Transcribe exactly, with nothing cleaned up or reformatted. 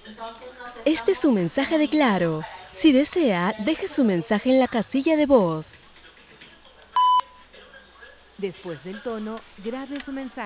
Este es su mensaje de Claro. Si desea, deje su mensaje en la casilla de voz. Después del tono, grabe su mensaje.